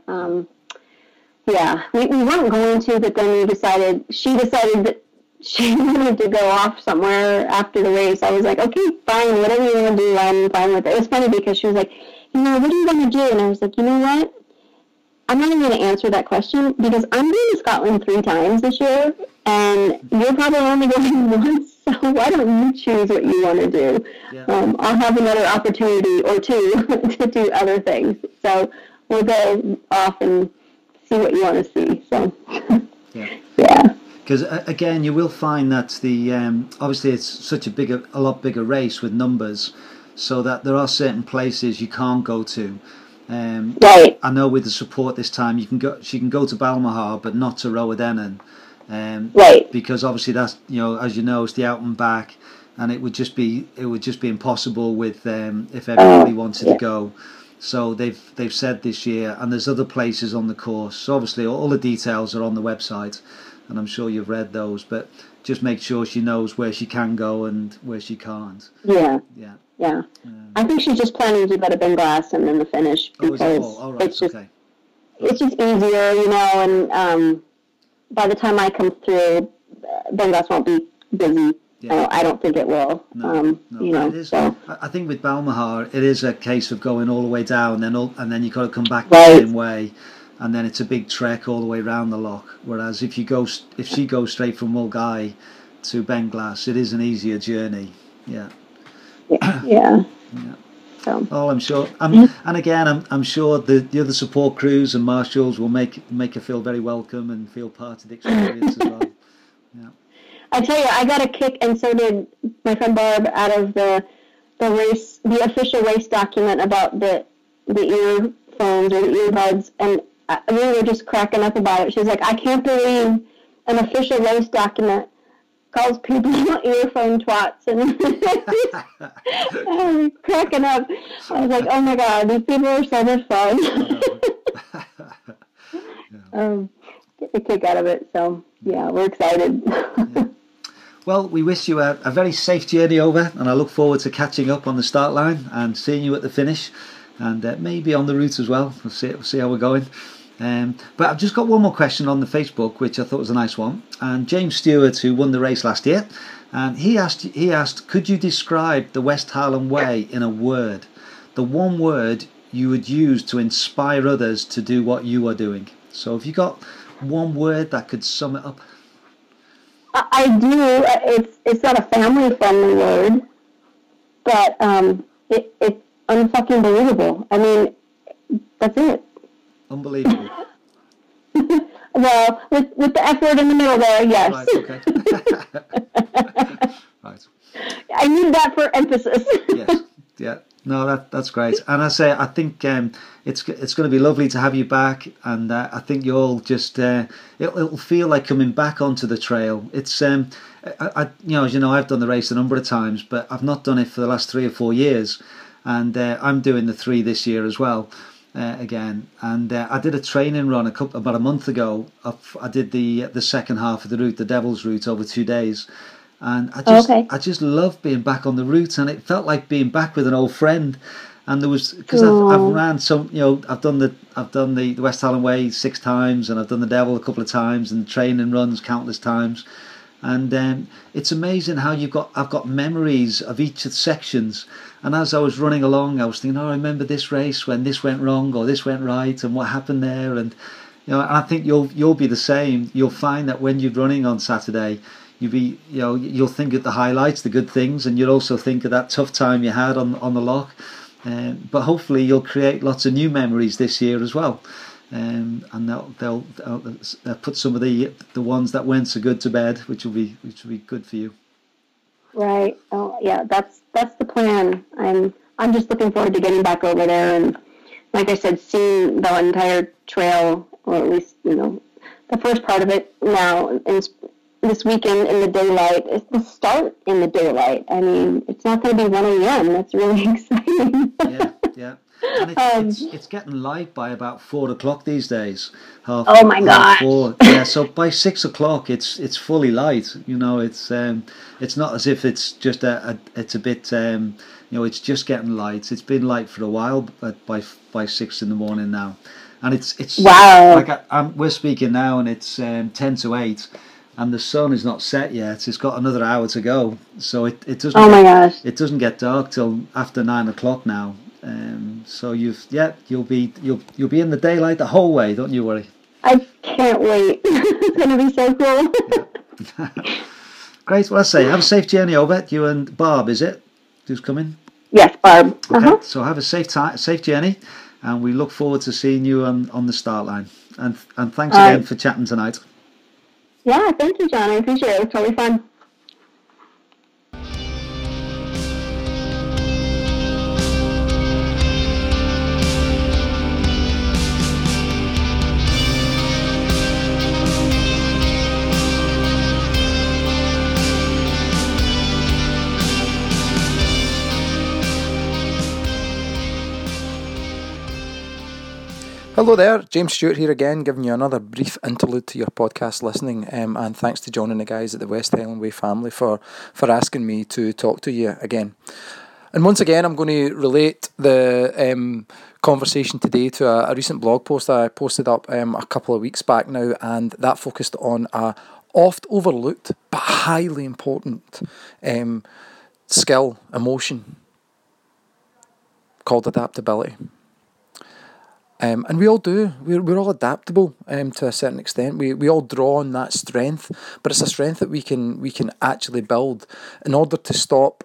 We weren't going to, but then she decided that she wanted to go off somewhere after the race. I was like, okay, fine, whatever you want to do, I'm fine with it. It was funny because she was like, what do you want to do? And I was like, you know what? I'm not even going to answer that question because I'm going to Scotland 3 times this year, and you're probably only going once, so why don't you choose what you want to do? Yeah. I'll have another opportunity or two to do other things. So we'll go off and see what you want to see. So, yeah. Because again, you will find that obviously it's such a lot bigger race with numbers, so that there are certain places you can't go to. Right. I know with the support this time, she can go to Balmahar, but not to Roadennan. Right. Because obviously that's, as you know, it's the out and back, and it would just be impossible with if everybody wanted to go. So they've said this year, and there's other places on the course. So obviously all the details are on the website, and I'm sure you've read those. But just make sure she knows where she can go and where she can't. Yeah. Yeah. Yeah. I think she's just planning to go to Benglas and then the finish because it's just easier, and by the time I come through, Benglas won't be busy. Yeah. I don't think it will. No. It is. So. I think with Balmahar, it is a case of going all the way down, and then you've got to come back the same way, and then it's a big trek all the way around the loch. Whereas if she goes straight from Mulgai to Benglas, it is an easier journey. Yeah. Yeah. So. Oh, I'm sure. And again, I'm sure the other support crews and marshals will make her feel very welcome and feel part of the experience as well. Yeah. I tell you, I got a kick, and so did my friend Barb, out of the race, the official race document about the earphones or the earbuds, and we were just cracking up about it. She was like, I can't believe an official race document calls people earphone twats, and I was cracking up. I was like, oh my God, these people are so much fun. Get a kick out of it. So yeah, we're excited. Yeah. Well, we wish you a very safe journey over, and I look forward to catching up on the start line and seeing you at the finish, and maybe on the route as well. We'll see how we're going. But I've just got one more question on the Facebook, which I thought was a nice one. And James Stewart, who won the race last year, and he asked, could you describe the West Highland Way in a word? The one word you would use to inspire others to do what you are doing. So if you got one word that could sum it up. I do. It's not a family friendly word, but it's unfucking believable. I mean, that's it. Unbelievable. Well, with the F word in the middle there, yes. Right, okay. Right. I need that for emphasis. Yes. Yeah. No, that's great. And I think it's going to be lovely to have you back, and I think you'll just it'll feel like coming back onto the trail. It's as you know, I've done the race a number of times, but I've not done it for the last 3 or 4 years, and I'm doing the 3 this year as well. again, and I did a training run about a month ago. I did the second half of the route, the Devil's Route, over 2 days, and Okay. I just loved being back on the route, and it felt like being back with an old friend. And there was, because I've Oh, ran some, I've done the West Highland Way 6 times, and I've done the Devil a couple of times, and training runs countless times. And it's amazing how I've got memories of each of the sections. And as I was running along, I was thinking, oh, I remember this race when this went wrong or this went right, and what happened there. And I think you'll be the same. You'll find that when you're running on Saturday, you'll think of the highlights, the good things, and you'll also think of that tough time you had on the lock. But hopefully you'll create lots of new memories this year as well. And they'll put some of the ones that weren't so good to bed, which will be good for you. right. Oh, yeah. That's the plan. I'm just looking forward to getting back over there and, like I said, seeing the entire trail, or at least the first part of it now. This weekend in the daylight. It's the start in the daylight. I mean, it's not going to be 1 a.m. That's really exciting. Yeah. And it's getting light by about 4 o'clock these days. Oh my Half gosh. 4. Yeah, so by 6 o'clock it's fully light. It's not as if it's just it's a bit it's just getting light. It's been light for a while, but by 6 in the morning now, and it's Wow. like we're speaking now, and it's 10 to 8. And the sun is not set yet. It's got another hour to go, so it doesn't. Oh my gosh. It doesn't get dark till after 9 o'clock now. So you'll be in the daylight the whole way. Don't you worry. I can't wait. It's going to be so cool. Yeah. Great. Well, I say have a safe journey over. You and Barb, is it? Who's coming? Yes, Barb. Okay. So have a safe journey, and we look forward to seeing you on the start line. And thanks again for chatting tonight. Yeah, thank you, John. I appreciate it. It was totally fun. Hello there, James Stewart here again, giving you another brief interlude to your podcast listening, and thanks to John and the guys at the West Highland Way family for asking me to talk to you again. And once again, I'm going to relate the conversation today to a recent blog post that I posted up a couple of weeks back now, and that focused on a oft overlooked but highly important skill, emotion, called adaptability. And we all do. We're all adaptable to a certain extent. We all draw on that strength, but it's a strength that we can actually build in order to stop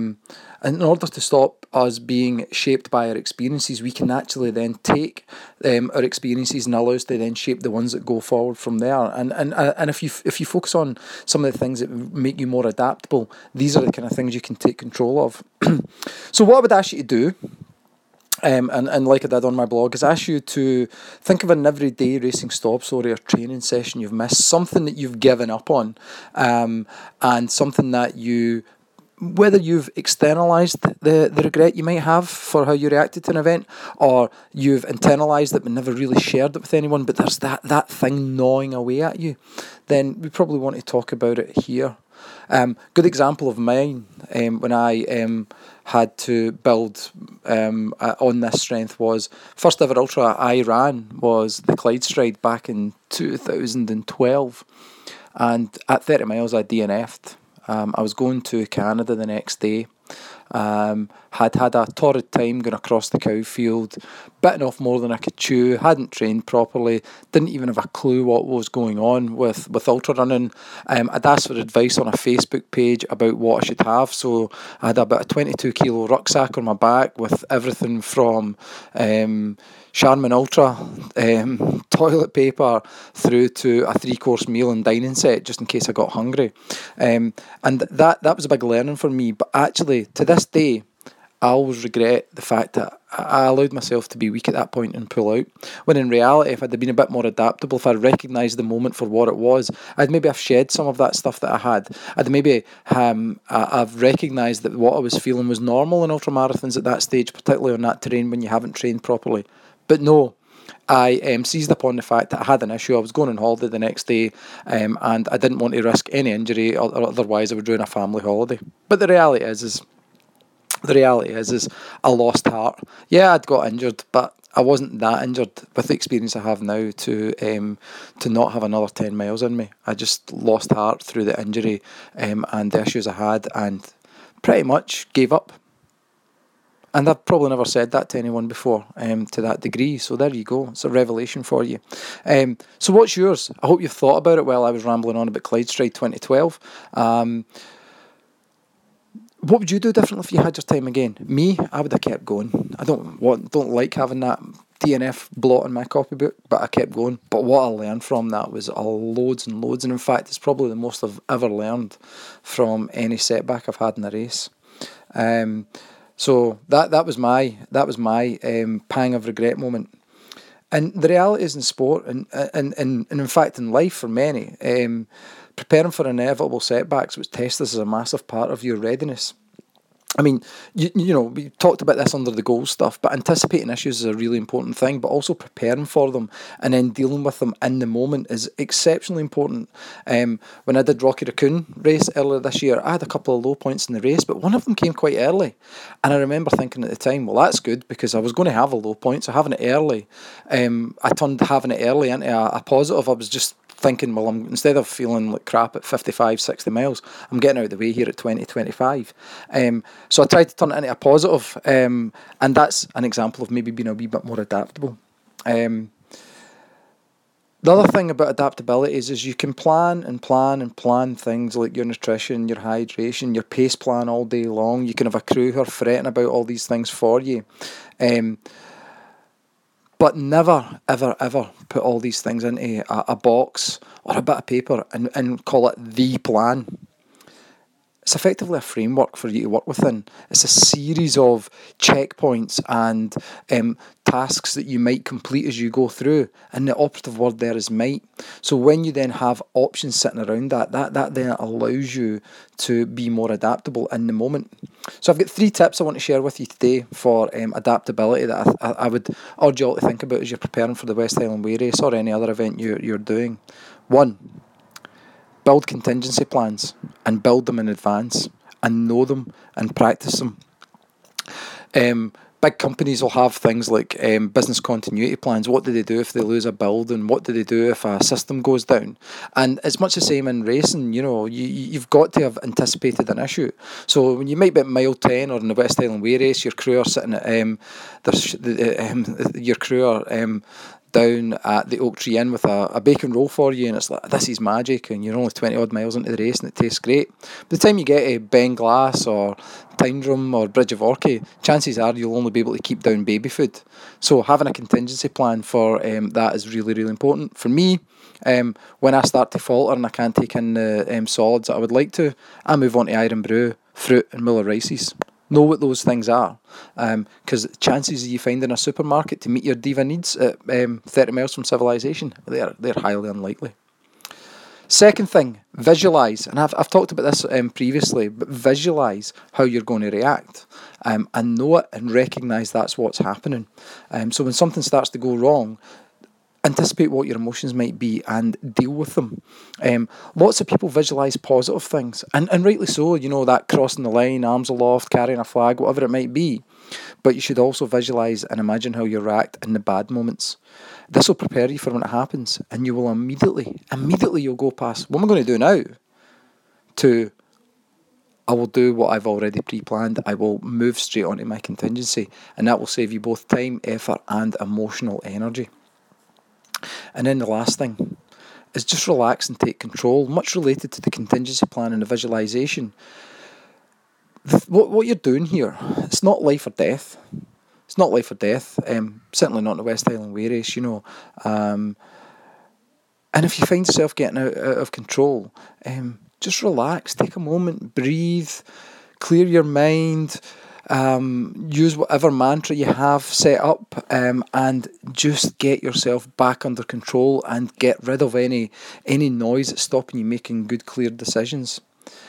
us being shaped by our experiences. We can actually then take our experiences and allow us to then shape the ones that go forward from there. And if you focus on some of the things that make you more adaptable, these are the kind of things you can take control of. So what I would ask you to do, and like I did on my blog, is ask you to think of an everyday racing stop story or training session you've missed, something that you've given up on, and something that whether you've externalised the regret you might have for how you reacted to an event, or you've internalised it but never really shared it with anyone, but there's that thing gnawing away at you, then we probably want to talk about it here. Good example of mine, when I had to build on this strength, was first ever ultra I ran was the Clyde Stride back in 2012, and at 30 miles I DNF'd. I was going to Canada the next day. Had a torrid time going across the cow field, bitten off more than I could chew, hadn't trained properly, didn't even have a clue what was going on with ultra running. I'd asked for advice on a Facebook page about what I should have, so I had about a 22 kilo rucksack on my back with everything from Charmin Ultra toilet paper through to a 3-course meal and dining set just in case I got hungry, and that was a big learning for me. But actually, to this day, I always regret the fact that I allowed myself to be weak at that point and pull out, when in reality, if I'd have been a bit more adaptable, if I recognised the moment for what it was, I'd maybe have shed some of that stuff that I had. I'd maybe I've recognised that what I was feeling was normal in ultramarathons at that stage, particularly on that terrain when you haven't trained properly. But no, I seized upon the fact that I had an issue. I was going on holiday the next day, and I didn't want to risk any injury, or otherwise I would ruin a family holiday. But the reality is I lost heart. Yeah, I'd got injured, but I wasn't that injured with the experience I have now to not have another 10 miles in me. I just lost heart through the injury and the issues I had, and pretty much gave up. And I've probably never said that to anyone before to that degree. So there you go. It's a revelation for you. So what's yours? I hope you've thought about it while I was rambling on about Clyde Stride 2012. What would you do differently if you had your time again? Me, I would have kept going. I don't like having that DNF blot in my copybook, but I kept going. But what I learned from that was loads and loads. And in fact, it's probably the most I've ever learned from any setback I've had in a race. So that was my pang of regret moment. And the reality is in sport, and in fact in life for many, preparing for inevitable setbacks which test us as a massive part of your readiness. I mean, you know, we talked about this under the goals stuff, but anticipating issues is a really important thing, but also preparing for them and then dealing with them in the moment is exceptionally important. When I did Rocky Raccoon race earlier this year, I had a couple of low points in the race, but one of them came quite early. And I remember thinking at the time, well, that's good because I was going to have a low point, so having it early, I turned having it early into a positive. I was just thinking, well, instead of feeling like crap at 55, 60 miles, I'm getting out of the way here at 20, 25. So I tried to turn it into a positive, and that's an example of maybe being a wee bit more adaptable. The other thing about adaptability is you can plan things like your nutrition, your hydration, your pace plan all day long. You can have a crew who are fretting about all these things for you. But never, ever, ever put all these things into a box or a bit of paper and call it the plan. It's effectively a framework for you to work within. It's a series of checkpoints and tasks that you might complete as you go through. And the operative word there is might. So when you then have options sitting around that then allows you to be more adaptable in the moment. So I've got 3 tips I want to share with you today for adaptability that I would urge you all to think about as you're preparing for the West Highland Way race or any other event you're doing. 1. Build contingency plans and build them in advance and know them and practice them. Big companies will have things like business continuity plans. What do they do if they lose a building? What do they do if a system goes down? And it's much the same in racing. You know, you've got to have anticipated an issue. So when you might be at mile 10 or in the West Highland Way race, your crew are sitting at down at the Oak Tree Inn with a bacon roll for you, and it's like, this is magic, and you're only 20 odd miles into the race and it tastes great. By the time you get to Ben Glass or Tyndrum or Bridge of Orchy, chances are you'll only be able to keep down baby food. So having a contingency plan for that is really, really important. For me, when I start to falter and I can't take in the solids that I would like to, I move on to Iron Brew, fruit and Muller Rices. Know what those things are, because chances of you finding a supermarket to meet your diva needs at 30 miles from civilization, they're highly unlikely. Second thing, visualise, and I've talked about this previously, but visualise how you're going to react, and know it and recognise that's what's happening. So when something starts to go wrong, anticipate what your emotions might be and deal with them. Lots of people visualise positive things, and rightly so, you know, that crossing the line, arms aloft, carrying a flag, whatever it might be. But you should also visualise and imagine how you react in the bad moments. This will prepare you for when it happens, and you will immediately you'll go past, what am I going to do now? To, I will do what I've already pre-planned. I will move straight onto my contingency, and that will save you both time, effort and emotional energy. And then the last thing is just relax and take control, much related to the contingency plan and the visualisation. What you're doing here, it's not life or death. It's not life or death, certainly not in the West Highland Way race, you know. And if you find yourself getting out of control, just relax, take a moment, breathe, clear your mind, use whatever mantra you have set up, and just get yourself back under control and get rid of any noise that's stopping you making good, clear decisions.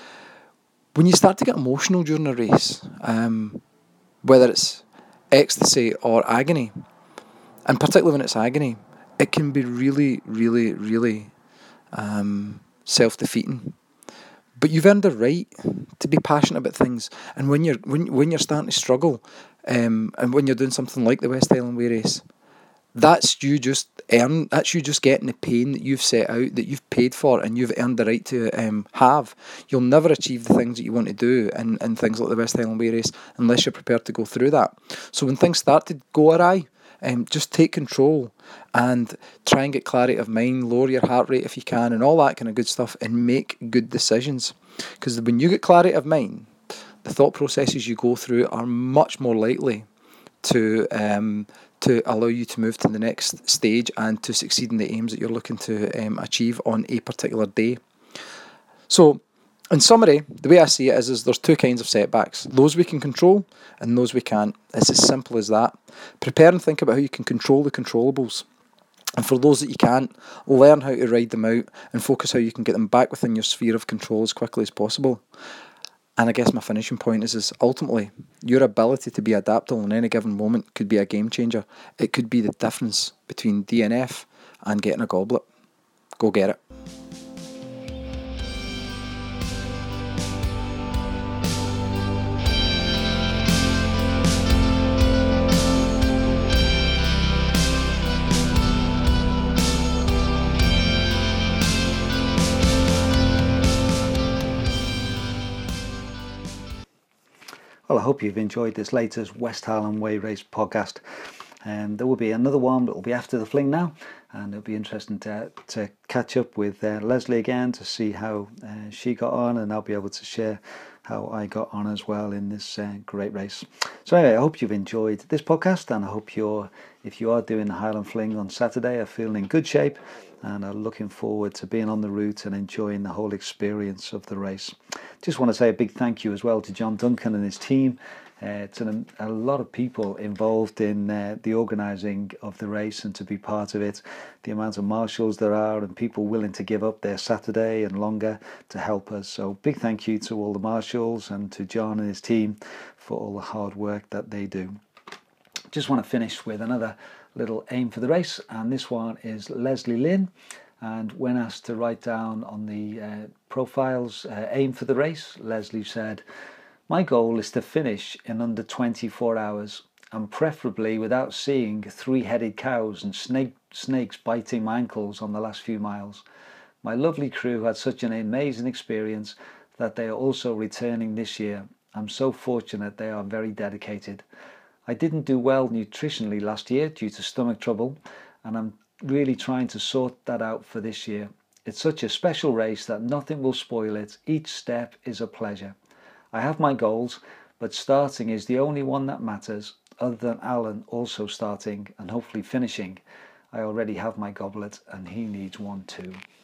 When you start to get emotional during a race, whether it's ecstasy or agony, and particularly when it's agony, it can be really, really, really self-defeating. But you've earned the right to be passionate about things, and when you're starting to struggle, and when you're doing something like the West Highland Way race, that's you just getting the pain that you've set out, that you've paid for, and you've earned the right to have. You'll never achieve the things that you want to do in things like the West Highland Way race unless you're prepared to go through that. So when things start to go awry, just take control and try and get clarity of mind, lower your heart rate if you can, and all that kind of good stuff, and make good decisions. Because when you get clarity of mind, the thought processes you go through are much more likely to allow you to move to the next stage and to succeed in the aims that you're looking to achieve on a particular day. So, in summary, the way I see it is there's two kinds of setbacks. Those we can control and those we can't. It's as simple as that. Prepare and think about how you can control the controllables. And for those that you can't, learn how to ride them out and focus how you can get them back within your sphere of control as quickly as possible. And I guess my finishing point is ultimately, your ability to be adaptable in any given moment could be a game changer. It could be the difference between DNF and getting a goblet. Go get it. Well, I hope you've enjoyed this latest West Highland Way Race podcast. There will be another one, but it will be after the fling now, and it'll be interesting to catch up with Leslie again to see how she got on, and I'll be able to share how I got on as well in this great race. So anyway, I hope you've enjoyed this podcast, and I hope if you are doing the Highland Fling on Saturday, are feeling in good shape and are looking forward to being on the route and enjoying the whole experience of the race. Just want to say a big thank you as well to John Duncan and his team. It's a lot of people involved in the organising of the race and to be part of it. The amount of marshals there are and people willing to give up their Saturday and longer to help us. So big thank you to all the marshals and to John and his team for all the hard work that they do. Just want to finish with another little aim for the race, and this one is Leslie Lynn. And when asked to write down on the profiles aim for the race, Leslie said, "My goal is to finish in under 24 hours and preferably without seeing three-headed cows and snakes biting my ankles on the last few miles. My lovely crew had such an amazing experience that they are also returning this year. I'm so fortunate they are very dedicated. I didn't do well nutritionally last year due to stomach trouble, and I'm really trying to sort that out for this year. It's such a special race that nothing will spoil it. Each step is a pleasure. I have my goals, but starting is the only one that matters, other than Alan also starting and hopefully finishing. I already have my goblet and he needs one too."